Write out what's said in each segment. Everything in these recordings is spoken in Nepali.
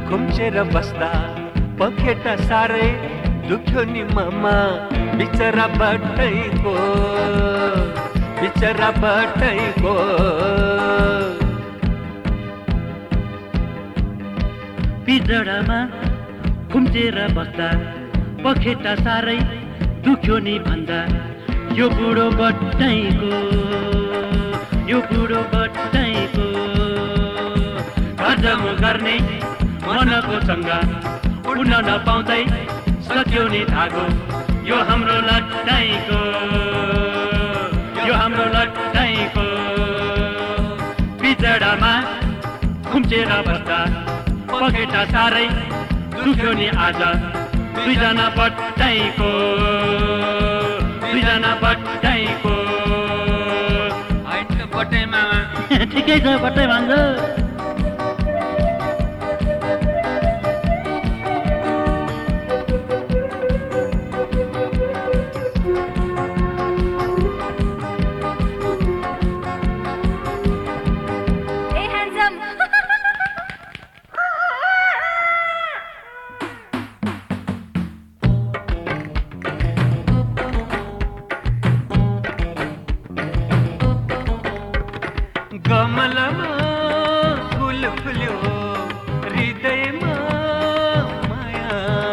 खुम्चेर बस्दा पखेटा साह्रै दुख्यो नि मामा बिचरा बटैको पिजडामा खुम्चेर बस्दा पखेटा साह्रै दुख्यो नि भन्दा यो बुढो बटैको हजम गर्ने मनको चङ्गा उड्न नपाउँदै सक्यो नि धागो यो हाम्रो लट्टाइको पिजडामा खुम्चेर बस्दा पखेटा साह्रै दुख्यो नि आज दुईजना बट्टाइको बट्टै मामा ठिकै छ बट्टै भन्छ कमलमा फुल फुल्यो हृदयमा माया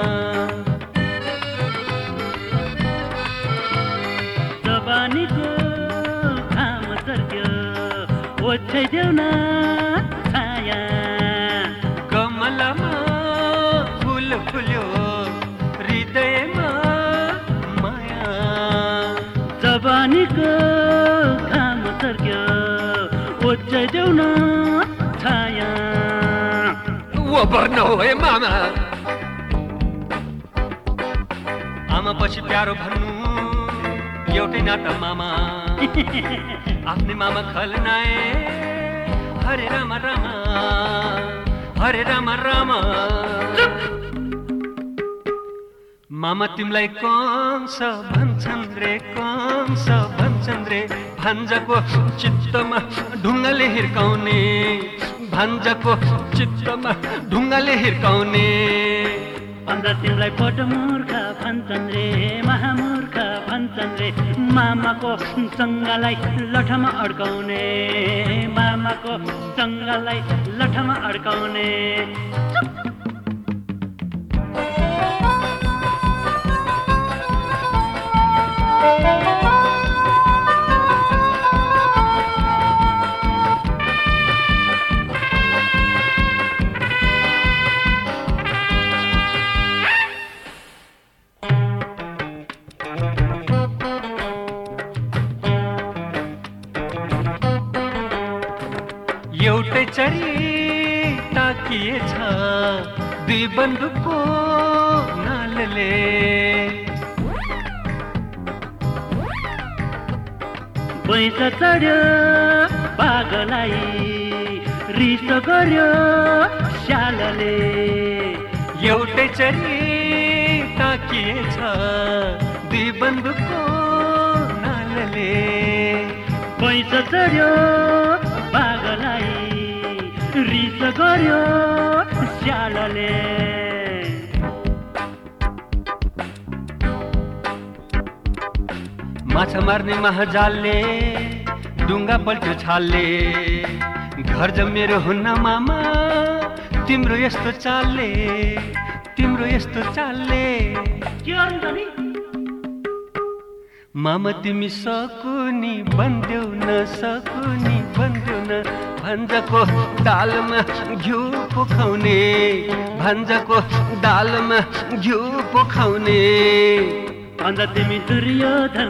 जवानीको घाम सर्क्यो ओछ्याइदेऊ न छाया कमलमा फुल फुल्यो हृदयमा माया जवानीको घाम सर्क्यो ओछ्याइदेऊ न छाया भर्न हो है मामा आमा पछि प्यारो भन्नु एउटै नाता मामा आफ्नै मामा खलनाए हरे रामा रामा हरे रामा रामा मामा तिमीलाई कंस भन्छन् रे भान्जाको चित्तमा ढुङ्गाले हिर्काउने भन्दा तिमीलाई फोटो मूर्ख भन्छन् रे महामूर्ख भन्छन् रे मामाको सङ्गालाई लठमा अड्काउने एउटै चरी ताकिएछ दुई बन्दुकको नालले पैसा चढ्यो बाघलाई रिस गर्यो स्यालले एउटै चरी ताकिएछ दुई बन्दुकको नालले पैसा चढ्यो बाघलाई रिस गर्यो स्यालले माछा मार्ने महाजालले डुङ्गा पल्ट्यो छालले घर जमेरो हुन्न मामा तिम्रो यस्तो चालले मामा तिमी सकुनी बन्देऊ न भान्जाको दालमा घिउ पोखाउने भन्दा तिमी दुर्योधन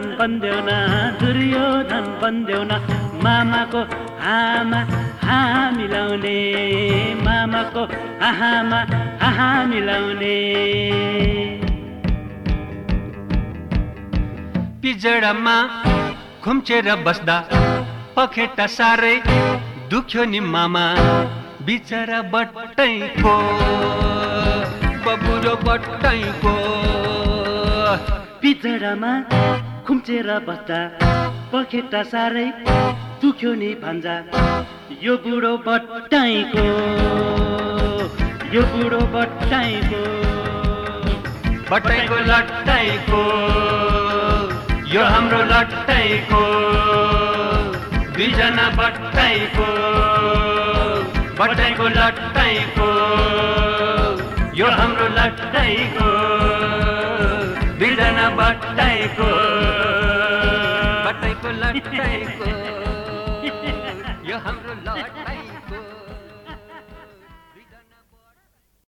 बन्देऊ न मामाको आमा मिलाउने पिजडामा खुम्चेर बस्दा पखेटा साह्रै दुख्यो नि मामा बिचरा बट्टैको बबुरो बट्टैको पिजडामा खुम्चेर बस्दा पखेटा साह्रै दुख्यो नि भन्छ यो बुढो बट्टैको यो बुढो बट्टाइको बट्टाइको लट्टाइको यो हाम्रो लट्टाइको दुईजना बट्टाइको बट्टाइको लट्टाइको यो हाम्रो लट्टाइको दुईजना बट्टाइको बट्टाइको लट्टाइको यो हाम्रो लट्टाइको